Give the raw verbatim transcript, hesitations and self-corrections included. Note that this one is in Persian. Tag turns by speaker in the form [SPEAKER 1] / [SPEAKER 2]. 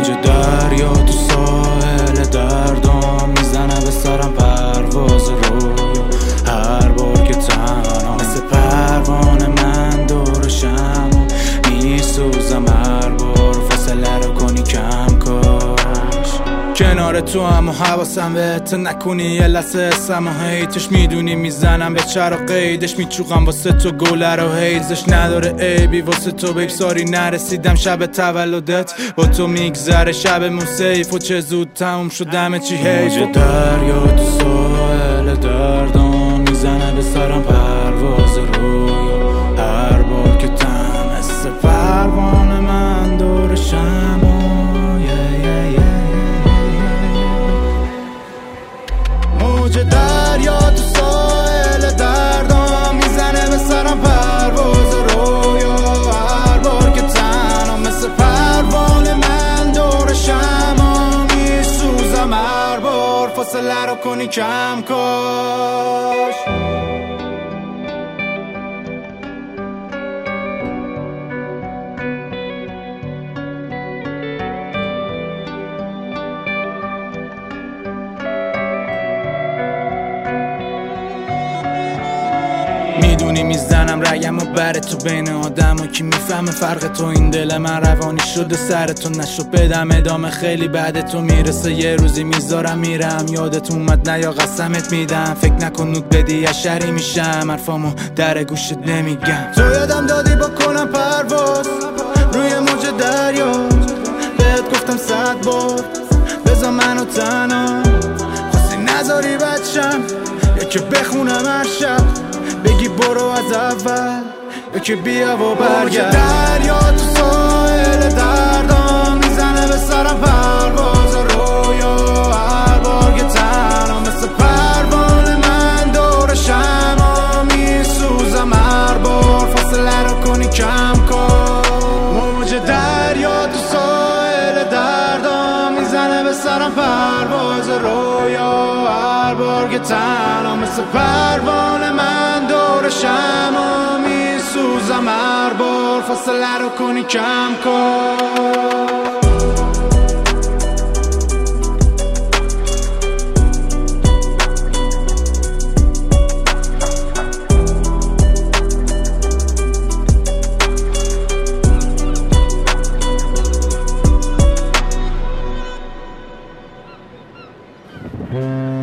[SPEAKER 1] موج دریا تو ساحل دردام میزنه به سرم پرواز رویا. هر بار که تنها مثل پروانه من دورشم و میسوزم، هر بار فاصله رو کنی کم کاش. کنار تو هم و حواسم بهت نکنی یه لحظه اسم و هیتش، میدونی میزنم به چر و قیدش، میچوقم واسه تو گله رو هیزش نداره عیبی واسه تو بیب ساری. نرسیدم شب تولدت با تو میگذره شبمون سیف و چه زود تموم شدم چی حیف. موج دریا تو ساحل دردان میزنه به سرم پرواز رویا. هر بار که تم مثل پروانه من دورشم و موج دریا تو ساحل دردام میزنه به سرم پرواز رویا. هر بار که تنها مثل پروانه من دورشم و میسوزم، هر بار فاصله رو کنی کم کاش. میدونی میزنم رگم و بره تو بین آدم و کی میفهمه فرق تو. این دل من روانی شده سر تو نشو بدم ادامه، خیلی بعد تو میرسه یه روزی میذارم میرم. یادت اومد نه یا قسمت میدم، فکر نکن نود بدی یا شری میشم، حرفامو در گوشت نمیگم. تو یادم دادی با کنم پرواز روی موج دریا، بهت گفتم صد بار بذار منو تنها، خواستی نذاری بچم یا که بخونم هر شب بگی برو از اول یا که بیا و برگرد. دریا تو ساحل دردام میزنه به سرم پرواز رویا. هر بار که تنها مثل پروانه من دورشم و میسوزم، هر بار فاصله رو کنی کم کن. موج دریا تو ساحل دردام میزنه به سرم پرواز رویا. هر بار که تنها مثل پروانه من دورشم و میسوزم، هر بار فاصله رو کنی کم کن.
[SPEAKER 2] Mm-hmm.